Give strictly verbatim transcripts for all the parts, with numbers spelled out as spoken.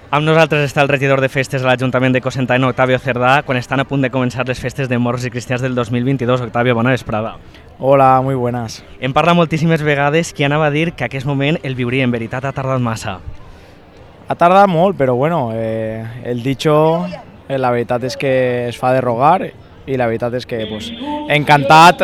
Amb nosaltres està el regidor de festes a l'Ajuntament de Cocentaina, Octavio Cerdà, quan estan a punt de començar les festes de Morts i Cristians del dos mil vint-i-dos. Octavio, bona vesprada. Hola, muy buenas. Hem parlat moltíssimes vegades que anava a dir que aquest moment el viuria, en veritat ha tardat massa. Ha tardat molt, però bueno, eh, el dicho, eh, la veritat és que es fa de rogar i la veritat és que pues, encantat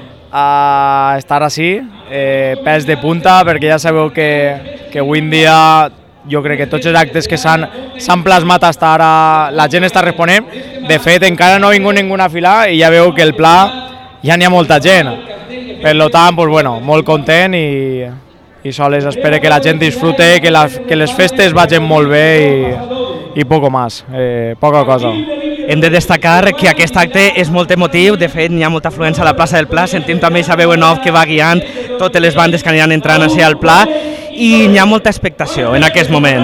a estar així, eh, pèls de punta, perquè ja sabeu que, que avui en dia jo crec que tots els actes que s'han plasmat fins ara la gent està responent. De fet, encara no ha vingut ningú a filar i ja veu que el pla ja n'hi ha molta gent. Per tant, pues, bueno, molt content i, i sols espero que la gent disfrute, que, la, que les festes vagin molt bé i, i poco más, eh, poca cosa. Hem de destacar que aquest acte és molt emotiu, de fet hi ha molta afluència a la plaça del Pla, sentim també aquesta veu en off que va guiant totes les bandes que aniran entrant a ser al Pla i hi ha molta expectació en aquest moment.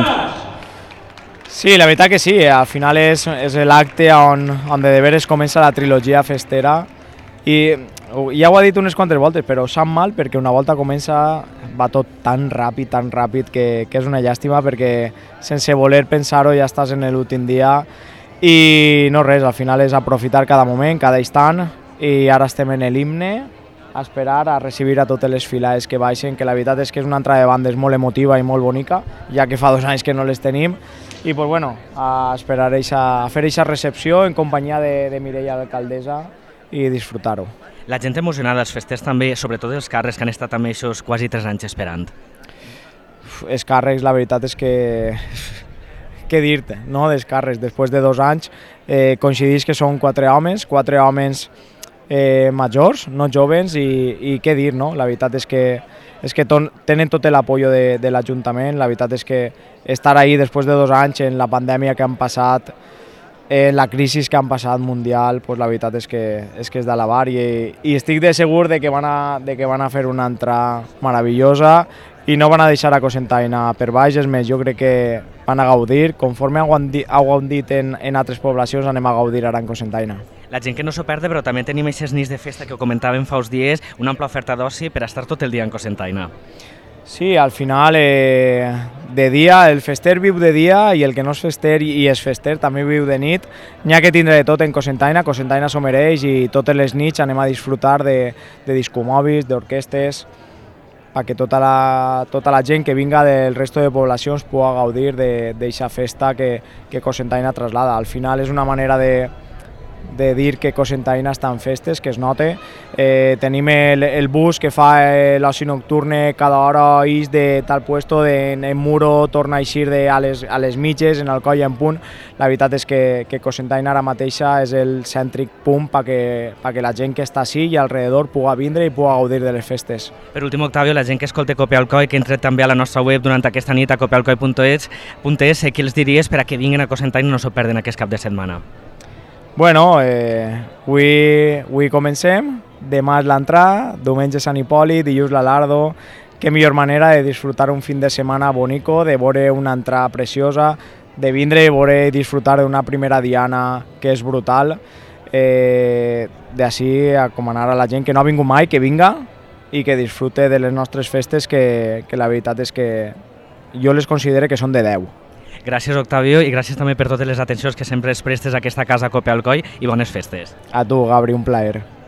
Sí, la veritat que sí, al final és, és l'acte on, on de veres comença la trilogia festera i ja ho he dit unes quantes voltes, però sap mal perquè una volta comença va tot tan ràpid, tan ràpid que, que és una llàstima perquè sense voler pensar-ho ja estàs en l'últim dia i no res, al final és aprofitar cada moment, cada instant i ara estem en l'himne a esperar a recibir a totes les filades que baixen, que la veritat és que és una entrada de bandes molt emotiva i molt bonica, ja que fa dos anys que no les tenim, i pues, bueno, a esperar eixa, a fer aquesta recepció en companyia de, de Mireia, l'alcaldessa, i disfrutar-ho. La gent emocionada als festers també, sobretot els càrrecs que han estat també aquests quasi tres anys esperant. Uf, els càrrecs, la veritat és que... què dir-te, no? Dels càrrecs, després de dos anys, eh, coincidís que són quatre homes, quatre homes Eh, majors, no joves, i, i què dir, no? La veritat és que, és que ton, tenen tot l'apoyo de, de l'Ajuntament, la veritat és que estar ahí després de dos anys en la pandèmia que han passat, en la crisi que han passat mundial, pues la veritat és que és, que és d'alabar i, i estic de segur de que, van a, de que van a fer una entrada meravellosa i no van a deixar a Cocentaina per baix, és més, jo crec que van a gaudir, conforme heu dit en, en altres poblacions, anem a gaudir ara en Cocentaina. La gent que no s'ho perde, però també tenim aquestes nits de festa que ho comentàvem fa uns dies, una ampla oferta d'oci per estar tot el dia en Cocentaina. Sí, al final, eh, de dia, el fester viu de dia i el que no és fester i és fester també viu de nit. N'hi ha que tindre de tot en Cocentaina, Cocentaina s'ho mereix i totes les nits anem a disfrutar de, de discomòbils, d'orquestes, perquè tota la, tota la gent que vinga del resto de poblacions pugui gaudir d'aquesta festa que, que Cocentaina traslada. Al final és una manera de de dir que Cocentaina està en festes, que es note. Eh, tenim el, el bus que fa eh, l'oci nocturne cada hora ix de tal puesto, de, en Muro torna a eixir de, a, les, a les mitges, en Alcoi en punt. La veritat és que, que Cocentaina ara mateixa és el cèntric punt perquè pa que la gent que està així i alrededor pugui vindre i pugui gaudir de les festes. Per últim, Octavio, la gent que escolta Cope Alcoi, que entra també a la nostra web durant aquesta nit a cope alcoi punt es, què els diries per a que vinguin a Cocentaina i no s'ho perden aquest cap de setmana? Bueno, eh, avui, avui comencem, demà és l'entrada, diumenge Sant Hipòlit, dilluns l'Alardo. Què millor manera de disfrutar un fin de setmana bonico, de veure una entrada preciosa, de vindre i veure i disfrutar d'una primera diana que és brutal. Eh, D'ací a recomanar a la gent que no ha vingut mai, que vinga i que disfrute de les nostres festes, que, que la veritat és que jo les considero que són de deu. Gràcies, Octavio, i gràcies també per totes les atencions que sempre es prestes a aquesta casa Cope Alcoi i bones festes. A tu, Gabri, un plaer.